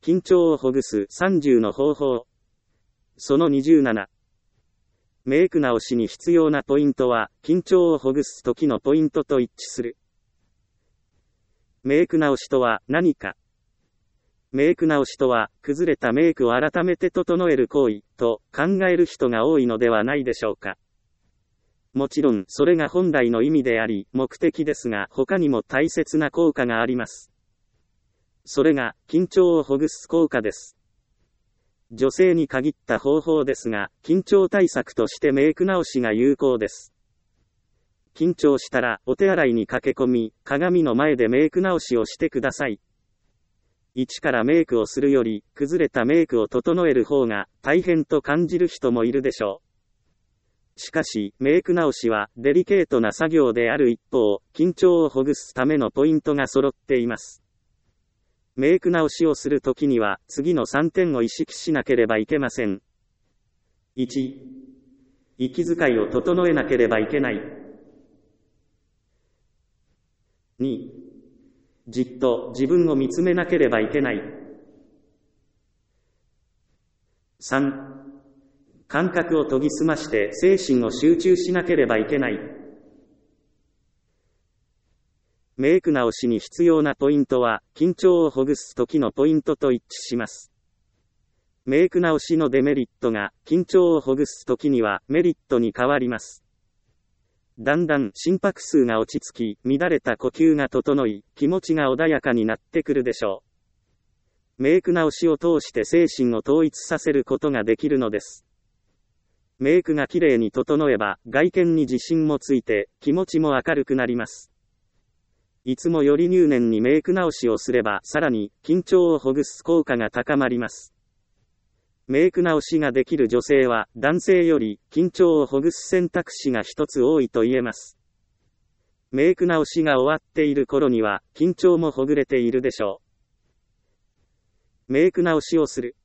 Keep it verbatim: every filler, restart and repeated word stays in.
緊張をほぐすさんじゅうの方法。そのにじゅうなな。メイク直しに必要なポイントは、緊張をほぐす時のポイントと一致する。メイク直しとは何か。メイク直しとは、崩れたメイクを改めて整える行為、と考える人が多いのではないでしょうか。もちろん、それが本来の意味であり、目的ですが、他にも大切な効果があります。それが、緊張をほぐす効果です。女性に限った方法ですが、緊張対策としてメイク直しが有効です。緊張したら、お手洗いに駆け込み、鏡の前でメイク直しをしてください。一からメイクをするより、崩れたメイクを整える方が、大変と感じる人もいるでしょう。しかし、メイク直しは、デリケートな作業である一方、緊張をほぐすためのポイントが揃っています。メイク直しをするときには、次のさんてんを意識しなければいけません。いち. 息遣いを整えなければいけない。に. じっと自分を見つめなければいけない。さん. 感覚を研ぎ澄まして精神を集中しなければいけない。メイク直しに必要なポイントは、緊張をほぐす時のポイントと一致します。メイク直しのデメリットが、緊張をほぐす時にはメリットに変わります。だんだん心拍数が落ち着き、乱れた呼吸が整い、気持ちが穏やかになってくるでしょう。メイク直しを通して精神を統一させることができるのです。メイクがきれいに整えば、外見に自信もついて、気持ちも明るくなります。いつもより入念にメイク直しをすれば、さらに、緊張をほぐす効果が高まります。メイク直しができる女性は、男性より、緊張をほぐす選択肢が一つ多いと言えます。メイク直しが終わっている頃には、緊張もほぐれているでしょう。メイク直しをする。